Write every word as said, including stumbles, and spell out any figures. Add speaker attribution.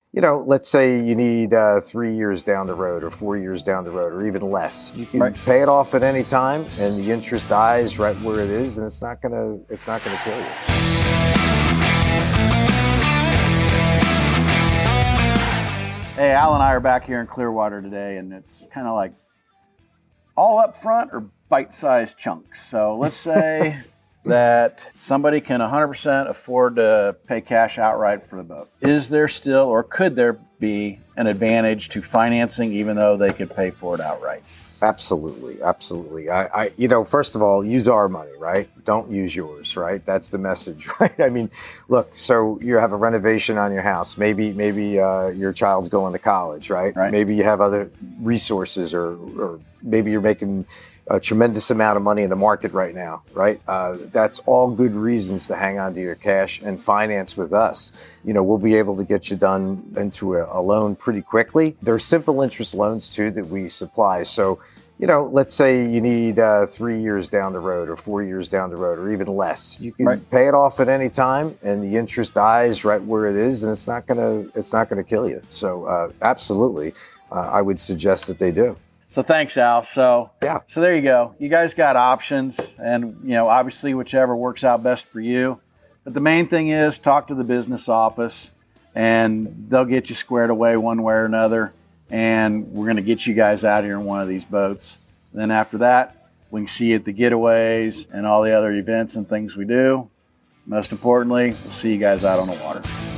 Speaker 1: you know, let's say you need uh, three years down the road or four years down the road or even less. You can right. pay it off at any time, and the interest dies right where it is, and it's not gonna it's not gonna kill you.
Speaker 2: Hey, Al and I are back here in Clearwater today, and it's kind of like all up front or bite-sized chunks. So let's say that somebody can one hundred percent afford to pay cash outright for the boat. Is there still, or could there be, an advantage to financing even though they could pay for it outright?
Speaker 1: Absolutely, absolutely. I, I, you know, first of all, use our money, right? Don't use yours, right? That's the message, right? I mean, look, so you have a renovation on your house. Maybe, maybe uh, your child's going to college, right?
Speaker 2: right?
Speaker 1: Maybe you have other resources, or, or maybe you're making a tremendous amount of money in the market right now, right? Uh, that's all good reasons to hang on to your cash and finance with us. You know, we'll be able to get you done into a, a loan pretty quickly. There are simple interest loans too that we supply. So, you know, let's say you need uh, three years down the road or four years down the road or even less. You can right. pay it off at any time, and the interest dies right where it is, and it's not gonna it's not gonna kill you. So, uh, absolutely, uh, I would suggest that they do.
Speaker 2: So thanks, Al. So
Speaker 1: yeah.
Speaker 2: So there you go. You guys got options, and you know, obviously, whichever works out best for you. But the main thing is talk to the business office, and they'll get you squared away one way or another. And we're going to get you guys out here in one of these boats. And then after that, we can see you at the getaways and all the other events and things we do. Most importantly, we'll see you guys out on the water.